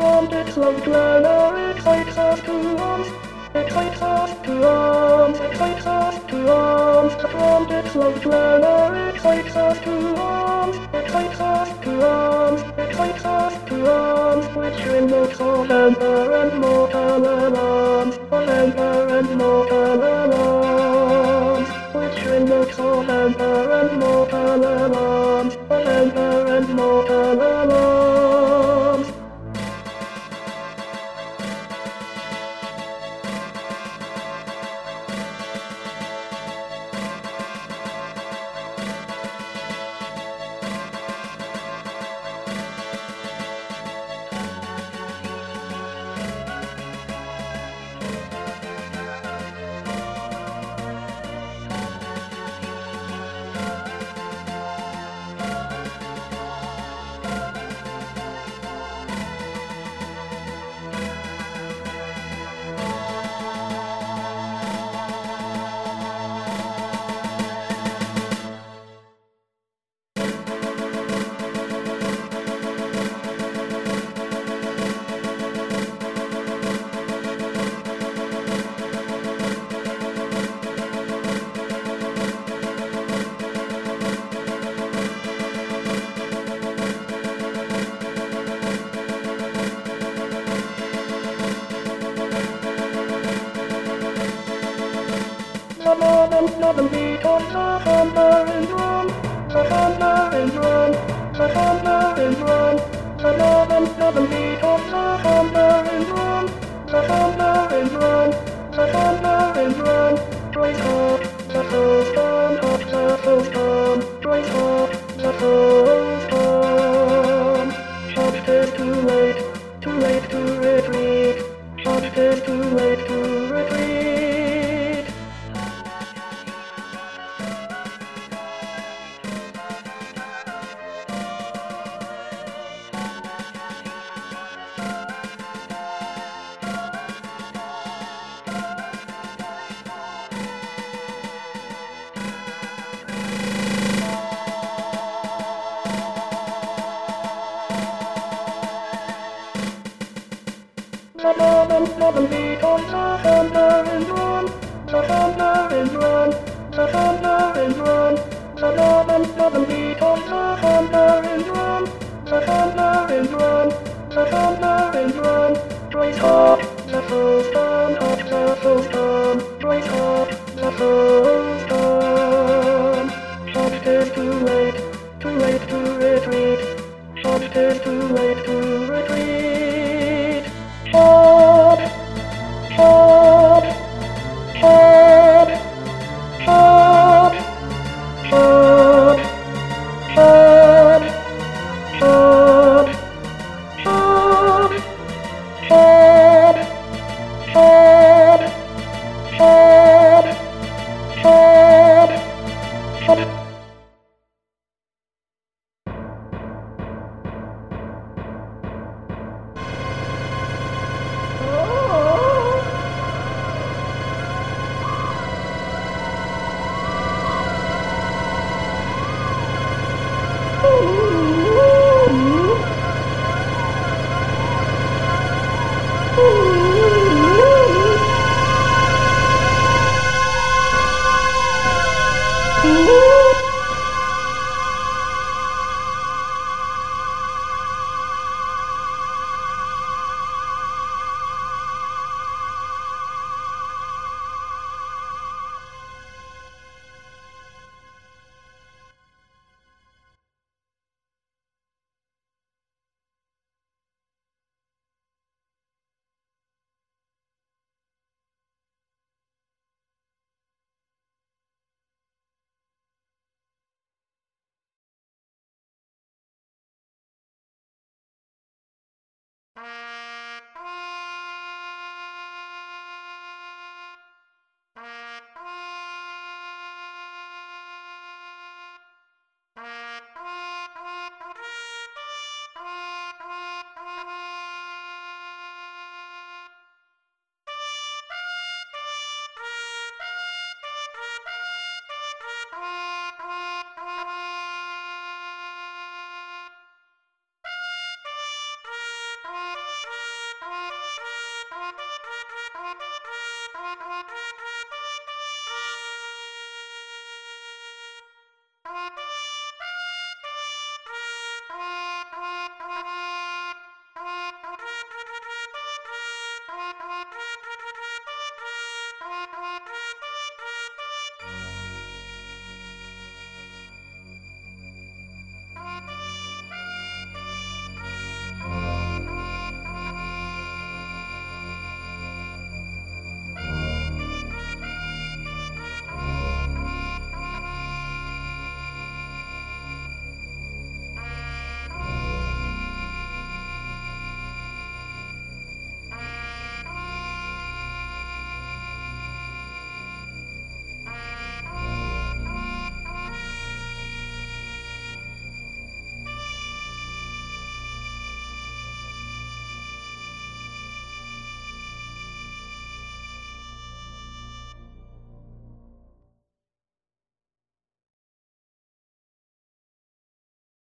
and its loved learner excites us to arms. Excites us to arms, excites us to arms. And its loved learner excites us to arms. Excites us to arms, excites us to arms. Which invokes all emperor and mortal alarms. All emperor and mortal alarms. Which invokes all emperor and mortal alarms. All emperor and mortal alarms. Another beat on the hammer and drum, the hammer and drum, the hammer and drum. Another beat on the hammer and drum, the hammer and drum, the hammer and drum. Strike hard, the foe's done, hot the foe's done. Strike hard, the foe's done. Shot is too late to retreat. Shot is too late to retreat. Another beat on the hammer and drum, the hammer and drum, the hammer and drum. Another beat on the hammer and drum, the hammer and drum,